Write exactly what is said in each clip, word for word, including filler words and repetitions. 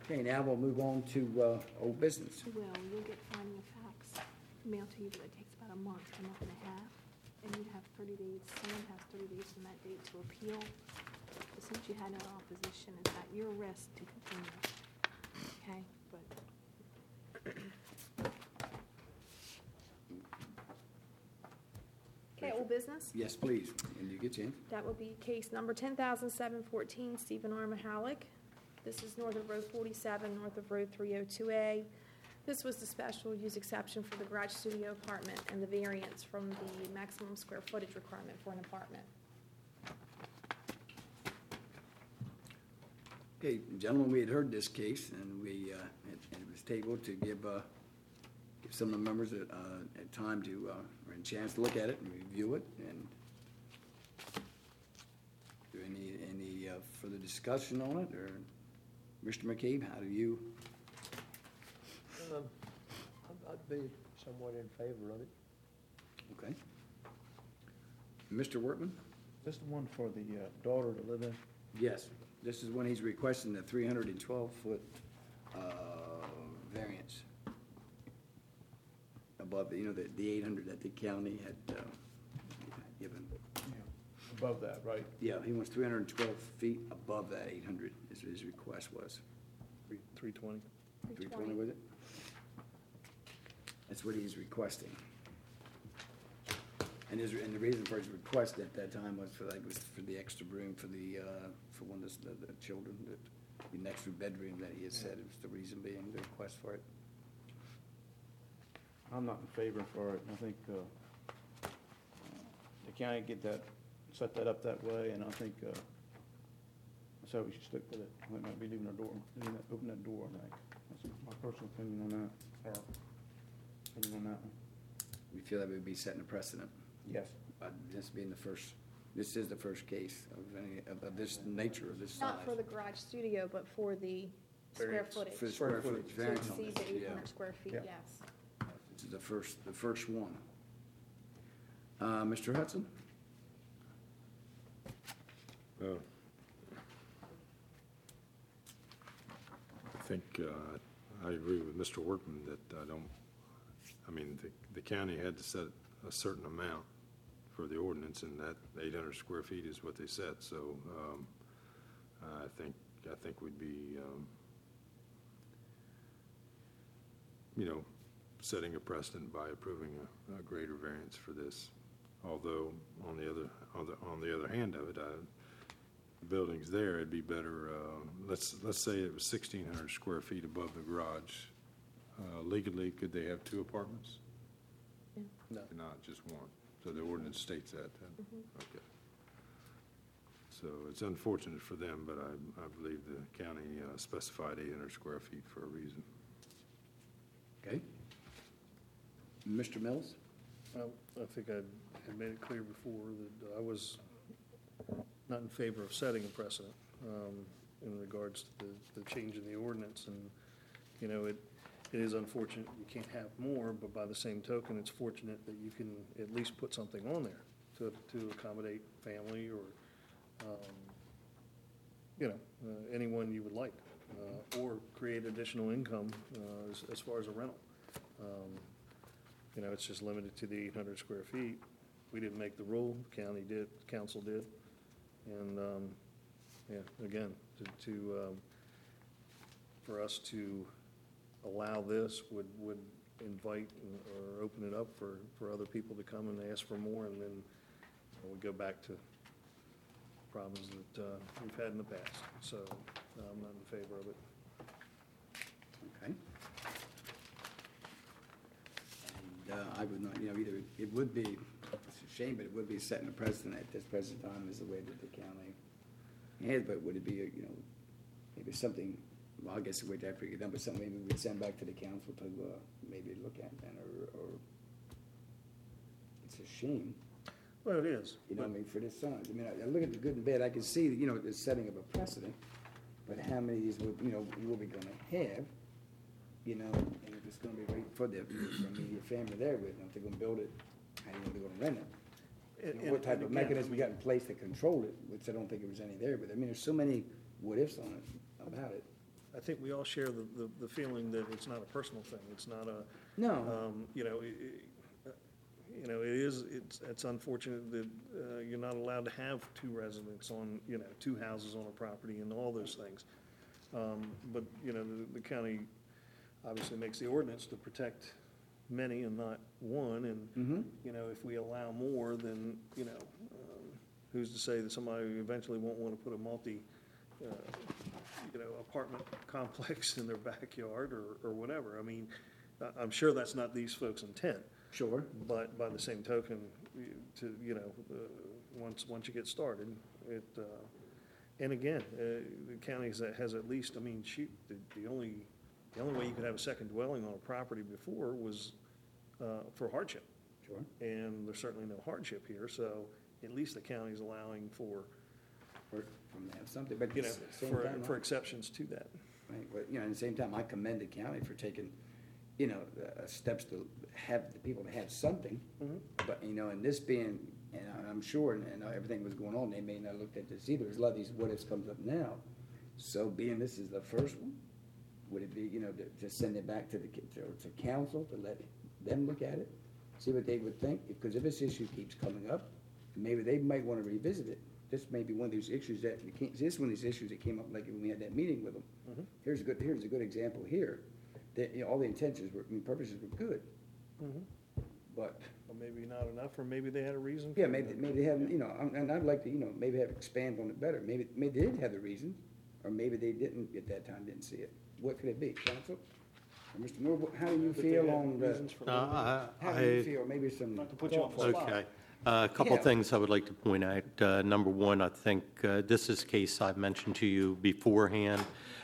Okay, now we'll move on to uh, old business. Well, you'll get finding of facts mailed to you, but it takes about a month, a month and a half. And you have thirty days, someone has thirty days from that date to appeal. But since you had no opposition, it's at your risk to continue. Okay, but. Okay, old business? Yes, please. When you get in. That would be case number ten thousand seven fourteen, Stephen R. Mahalik. This is north of Road forty-seven, north of Road three oh two A. This was the special use exception for the garage studio apartment and the variance from the maximum square footage requirement for an apartment. Okay, gentlemen, we had heard this case, and we, uh, it it was tabled to give uh, give some of the members a uh, a time to, uh, or a chance to look at it and review it, and do any, any uh, further discussion on it, or Mister McCabe, how do you? Um, I'd- I'd be somewhat in favor of it. Okay. Mister Workman? This the one for the uh, daughter to live in? Yes, this is when he's requesting the three hundred twelve foot uh, variance above, the you know, the the eight hundred that the county had uh, given. Yeah. Above that, right? Yeah, he wants three hundred twelve feet above that eight hundred, is what his request was. Three, three twenty? three twenty was it? That's what he's requesting. And his, and the reason for his request at that time was for, like, was for the extra room for the, uh, for one of the, the children, that, the extra bedroom that he had said, it was the reason being the request for it. I'm not in favor for it. I think uh, the county get that, set that up that way, and I think, uh, so we should stick with it. We might be leaving our door, leaving that, open that door, I think. That's my personal opinion on that, or opinion on that one. We feel that would be setting a precedent. Yes. Uh, This being the first, this is the first case of any, of of this nature, of this size. Not for the garage studio, but for the square Variance. footage. For the To square footage variance on exceed this, the eight yeah. hundred square feet, Yeah. yes. This is the first, the first one. Uh, Mister Hudson? Well, I think uh, I agree with Mister Workman that I don't, I mean, the, the county had to set a certain amount for the ordinance, and that eight hundred square feet is what they set. So um, I think I think we'd be, um, you know, setting a precedent by approving a, a greater variance for this. Although on the other on the on the other hand of it, I, buildings there, it'd be better. Uh, let's let's say it was sixteen hundred square feet above the garage. Uh, legally, could they have two apartments? Yeah. No. Not just one. So the ordinance states that. Then. Mhm. Okay. So it's unfortunate for them, but I I believe the county uh, specified eight hundred square feet for a reason. Okay. Mister Mills? Well, I think I had made it clear before that I was not in favor of setting a precedent um, in regards to the, the change in the ordinance. And, you know, it, it is unfortunate you can't have more, but by the same token, it's fortunate that you can at least put something on there to, to accommodate family or, um, you know, uh, anyone you would like, uh, or create additional income uh, as, as far as a rental. Um, You know, it's just limited to the eight hundred square feet. We didn't make the rule, the county did, council did. And, um, yeah, again, to, to, um, for us to allow this would, would invite or open it up for, for other people to come and ask for more, and then we go back to problems that uh, we've had in the past. So I'm not in favor of it. Okay. And uh, I would not, you know, either, it would be, it's a shame, but it would be setting a precedent at this present time is the way that the county has, but would it be, you know, maybe something, well, I guess we'd have to get done, but something maybe we'd send back to the council to uh, maybe look at then, or, or, it's a shame, Well, it is. you know, what I mean, for this size. I mean, I I look at the good and bad, I can see, you know, the setting of a precedent, but how many of these, would you know, will we gonna have? You know, and if it's gonna be right for the for immediate family there with, them, if they're gonna build it, how do you know they're gonna rent it? You And- know, What and- type and of again, mechanism I we mean- got in place to control it, which I don't think there was any there, but I mean, there's so many what-ifs on it, about it. I think we all share the, the, the feeling that it's not a personal thing. It's not a, No, um, you know, i- i- you know, it is, it's, it's unfortunate that, uh, you're not allowed to have two residents on, you know, two houses on a property and all those things. Um, but, you know, the, the county obviously makes the ordinance to protect many and not one, and, Mhm. you know, if we allow more, then, you know, um, who's to say that somebody eventually won't want to put a multi, uh, you know, apartment complex in their backyard or, or whatever. I mean, I- I'm sure that's not these folks' intent, sure. but by the same token, you- to, you know, uh, once, once you get started, it, uh, and again, uh, the county has, has at least, I mean, shoot, the, the only, the only way you could have a second dwelling on a property before was, uh, for hardship. Sure. And there's certainly no hardship here, so at least the county's allowing for, Or from them something, but you know, at the same for, time, for I- exceptions to that. right, but, you know, at the same time, I commend the county for taking, you know, uh, steps to have the people to have something. Mhm. But, you know, and this being, and I- I'm sure, and, and everything was going on, they may not have looked at this either, there's a lot of these what ifs comes up now. So being this is the first one, would it be, you know, to, to send it back to the, ki- to, to council, to let them look at it? See what they would think, because if this issue keeps coming up, maybe they might wanna revisit it. This may be one of these issues that, you can't, this is one of these issues that came up like when we had that meeting with them. Mhm. Here's a good, here's a good example here, that, you know, all the intentions were, I mean, purposes were good, Mhm. but, Or maybe not enough, or maybe they had a reason. yeah, for maybe, it. maybe they haven't, you know, and- and I'd like to, you know, maybe have expand on it better, maybe, maybe they did have the reason, or maybe they didn't, at that time, didn't see it. What could it be, council? Or Mister Moore, what- how do you But they feel had on the, reasons for Uh, limiting it. I- how do you I- feel, maybe some Not to put you on the thoughtful- spot. Okay. Uh, A couple Yeah. things I would like to point out. Uh, Number one, I think uh, this is a case I've mentioned to you beforehand,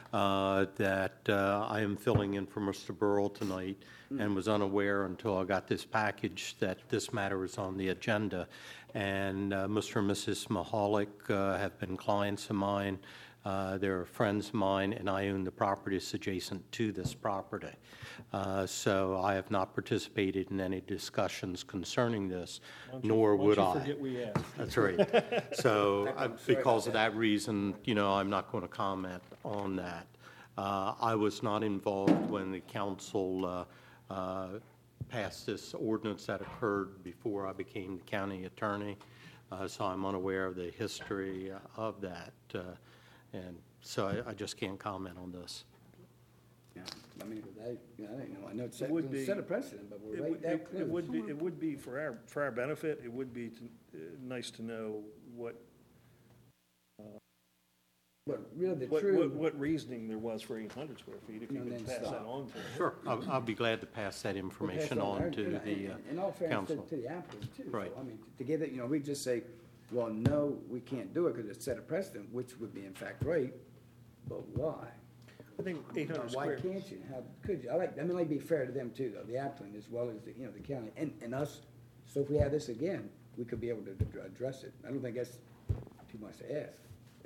uh, that uh, I am filling in for Mister Burrell tonight and was unaware until I got this package that this matter is on the agenda. And uh, Mister and Missus Mahalik uh, have been clients of mine. Uh, They're friends of mine, and I own the properties adjacent to this property. Uh, So I have not participated in any discussions concerning this, Why don't you- nor why would don't I. you forget we asked? That's right. So I- I'm sorry because about of that reason, you know, I'm not going to comment on that. Uh, I was not involved when the council uh, uh, passed this ordinance that occurred before I became the county attorney, Uh, so I'm unaware of the history of that. uh, And so I- I just can't comment on this. Yeah, I mean, 'cause I, you know, I don't know, I know it's It set, would it's be- set a precedent, but we're It right would- that it- close. It would be, it would be for our, for our benefit, it would be to- uh, nice to know what, But really, the what, true. what- what reasoning there was for eight hundred square feet, if you And could then pass that stop. on to us. Sure. I'll I'll be glad to pass that information Well, on that's all to right. the And- uh, and- In all fairness to- council. to the applicant too. So, Right. I mean, to get it, you know, we just say, well, no, we can't do it because it's set a precedent, which would be in fact right, but why? I think eight hundred Why square, can't you? How could you? I like, I mean, like, be fair to them too, though, the applicant as well as the, you know, the county and, and us. So if we have this again, we could be able to ad- address it. I don't think that's too much to ask.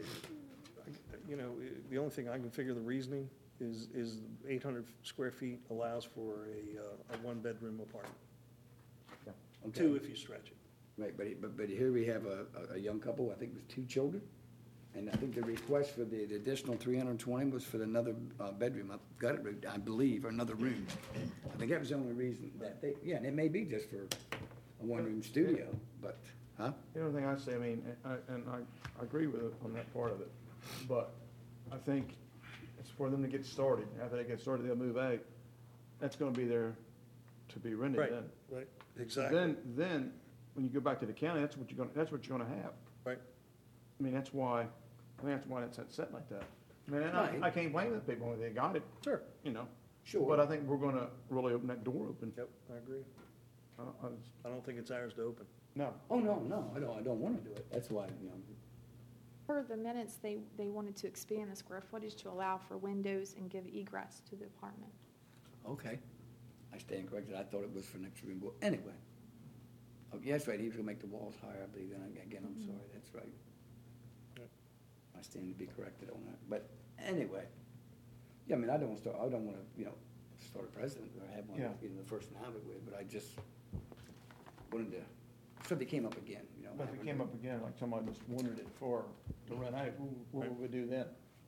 you know, i- the only thing I can figure the reasoning is, is eight hundred square feet allows for a, uh, a one-bedroom apartment. Okay. Two if you stretch it. Right, but, it- but, but here we have a, a- a young couple, I think with two children. And I think the request for the the additional three hundred and twenty was for another, uh, bedroom. I've got it, I believe, or another room. I think that was the only reason that they, yeah, and it may be just for a one-room studio, but, huh? The only thing I say, I mean, and I, and I I agree with it on that part of it, but I think it's for them to get started. After they get started, they'll move out. That's gonna be there to be rented Right, then. right, exactly, Then, then, when you go back to the county, that's what you're gonna, that's what you're gonna have. right. I mean, that's why, I think that's why it's set like that. I mean, and Right. I, I can't blame the people, they got it, Sure. you know? Sure. But I think we're gonna really open that door open. Yep, I agree. I don't- I just- I don't think it's ours to open. No. Oh, no, no, I don't, I don't wanna do it. That's why, you know, Per the minutes, they, they wanted to expand the square footage to allow for windows and give egress to the apartment. okay. I stand corrected. I thought it was for next room, but anyway. Oh, yeah, that's right. He was gonna make the walls higher, I believe. Then again, I'm sorry. That's right. Yep. I stand to be corrected on that. But anyway, yeah, I mean, I don't start, I don't wanna, you know, start a president or have one, Yeah. you know, the first one I would with, but I just wanted to, if something came up again, you know. But if it came up again, like somebody just wanted it for, to rent out, what would we do then?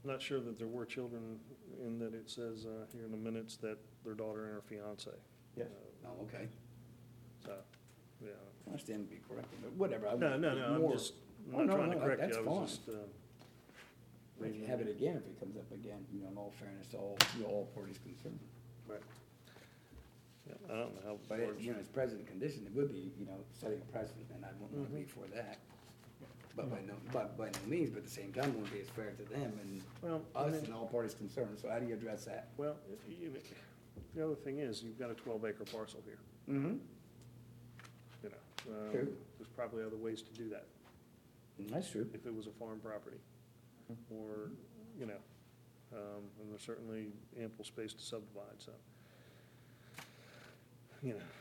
I'm not sure that there were children in that it says uh, here in the minutes that their daughter and her fiance. Yes. Oh, okay. So, yeah. I stand to be corrected, but whatever. I No, would no, be no, I'm more- just, Oh, I'm no, not trying to no, correct you, that's I was fine. just, uh, We can reading have it it. again if it comes up again, you know, in all fairness, to all, you know, all parties concerned. Right. Yeah, I don't know how But, it- large, you know, as president condition, it would be, you know, setting a precedent, and I wouldn't want to be for that. But by no, but by no means, but at the same time, it wouldn't be as fair to them and well, I us mean- and all parties concerned. So how do you address that? well, you know, the other thing is, you've got a twelve acre parcel here, Mm-hmm. you know. Um, True. There's probably other ways to do that, That's true. if it was a farm property, or, you know, um, and there's certainly ample space to subdivide, so. You know,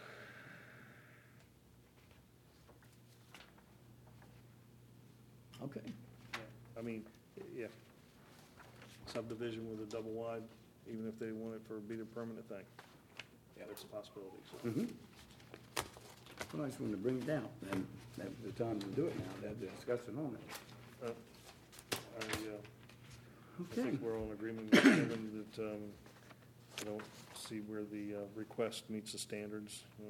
Okay. I mean, yeah, subdivision with a double wide, even if they want it for, be the permanent thing, yeah, that's a possibility, so. Mm-hmm. Well, I just wanted to bring it down, and that was the time to do it now, to have the discussion on it. Uh, I, uh, I Okay. think we're all in agreement with Kevin that, um, I don't see where the, uh, request meets the standards, uh,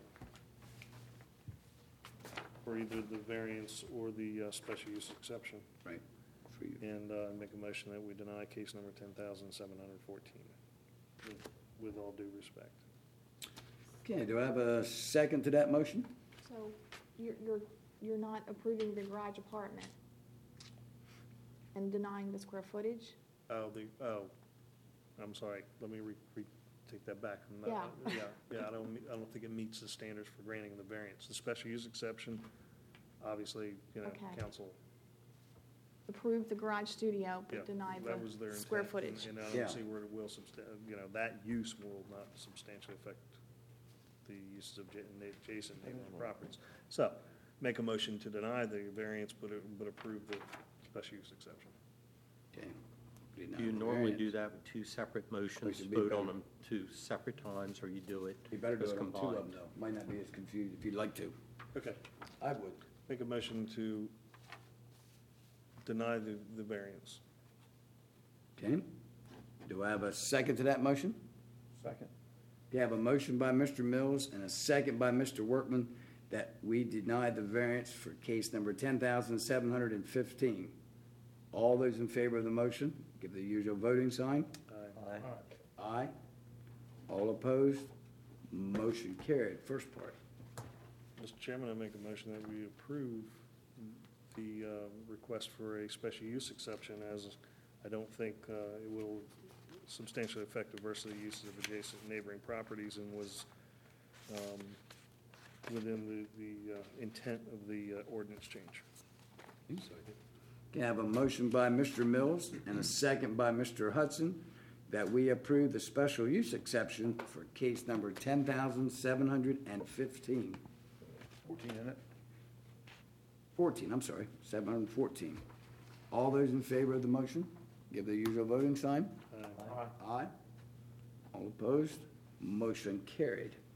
for either the variance or the, uh, special use exception. Right. For you. And, uh, make a motion that we deny case number ten thousand seven hundred fourteen, with all due respect. Okay, do I have a second to that motion? So you're, you're, you're not approving the garage apartment and denying the square footage? Oh, the, oh, I'm sorry, let me re, re, take that back. I'm not- Yeah. Yeah, yeah, I don't, me- I don't think it meets the standards for granting the variance. The special use exception, obviously, you know, Okay. council, Approve the garage studio, yeah, but deny that was their the intent. square and- footage? And I Yeah. don't see where it will substan, you know, that use will not substantially affect the uses of ja- na- adjacent neighboring properties. So, make a motion to deny the variance, but, it- but approve the special use exception. Okay. Do you normally do that with two separate motions, should be vote on better. them two separate times, or you do it You better do as it on two of them, combined? though. Might not be as confused if you'd like to. Okay, I would. make a motion to deny the, the variance. Okay. Do I have a second to that motion? Second. We have a motion by Mister Mills and a second by Mister Workman that we deny the variance for case number ten thousand seven hundred and fifteen. All those in favor of the motion, give the usual voting sign. Aye. Aye. All opposed? Motion carried. First part. Mister Chairman, I make a motion that we approve the uh, request for a special use exception, as I don't think uh, it will substantially affect diversity uses of adjacent neighboring properties, and was um, within the, the uh, intent of the uh, ordinance change. Can I have a motion by Mister Mills and a second by Mister Hudson that we approve the special use exception for case number ten thousand seven hundred and fifteen. Fourteen in it? Fourteen, I'm sorry, seven hundred and fourteen. All those in favor of the motion, give the usual voting sign. Uh, Aye. Aye. All opposed? Motion carried.